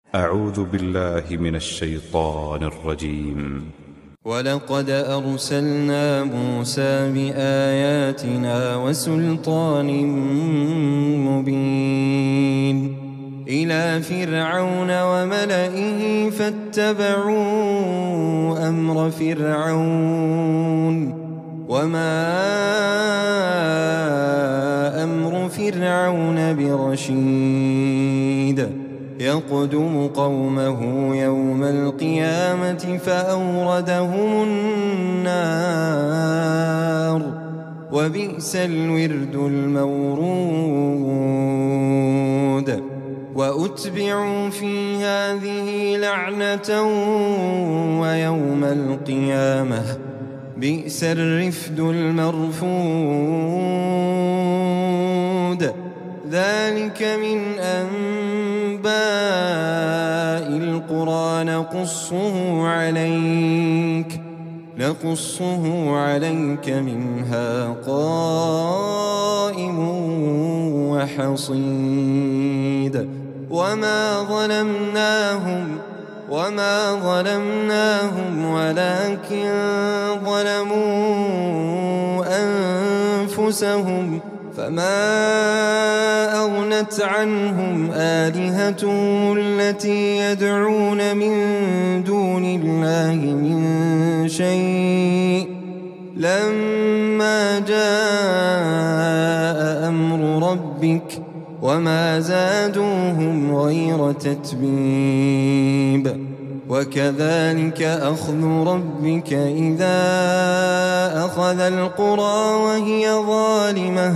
أعوذ بالله من الشيطان الرجيم. ولقد أرسلنا موسى بآياتنا وسلطان مبين إلى فرعون وملئه فاتبعوا أمر فرعون وما أمر فرعون برشيد يقدم قومه يوم القيامة فأوردهم النار وبئس الورد المورود وأتبعوا في هذه لعنة ويوم القيامة بئس الرفد المرفود ذلك من أنباء القرى نقصه عليك منها قائم وحصيد وما ظلمناهم ولكن ظلموا أنفسهم فما أغنت عنهم آلهتهم التي يدعون من دون الله من شيء لما جاء أمر ربك وما زادوهم غير تتبيب وكذلك أخذ ربك إذا أخذ القرى وهي ظالمة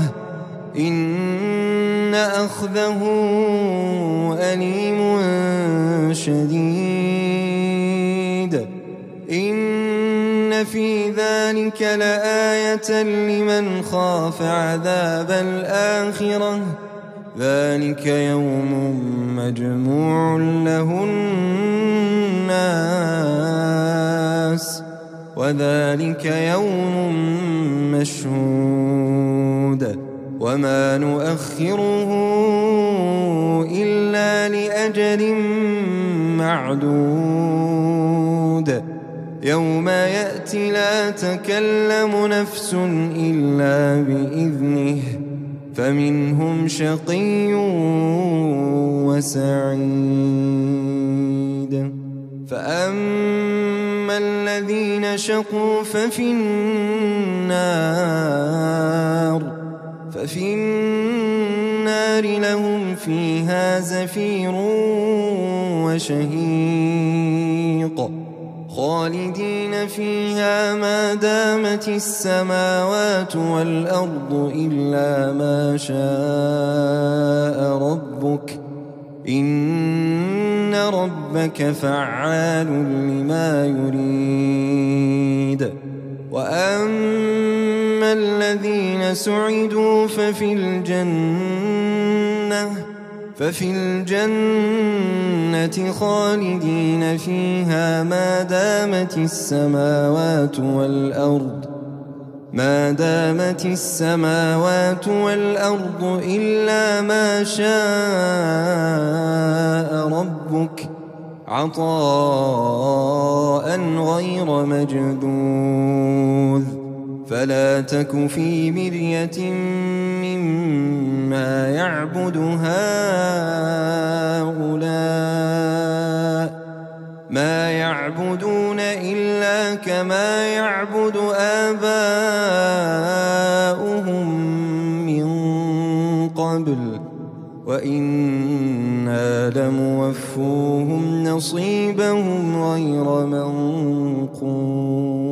إن أخذه أليم شديد إن في ذلك لآية لمن خاف عذاب الآخرة ذلك يوم مجموع له الناس وذلك يوم مشهود وما نؤخره إلا لأجل معدود يوم يأتي لا تكلم نفس إلا بإذنه فمنهم شقي وسعيد فأما الذين شقوا ففي النار لهم فيها زفير وشهيق خالدين فيها ما دامت السماوات والأرض إلا ما شاء ربك إن ربك فعال لما يريد وأما الذين سعدوا ففي الجنة خالدين فيها ما دامت السماوات والأرض إلا ما شاء ربك عطاء غير مجذوذ فلا تك في مرية مما يعبد هؤلاء ما يعبدون إلا كما يعبد آباؤهم من قبل وإنا لموفوهم نصيبهم غير منقوص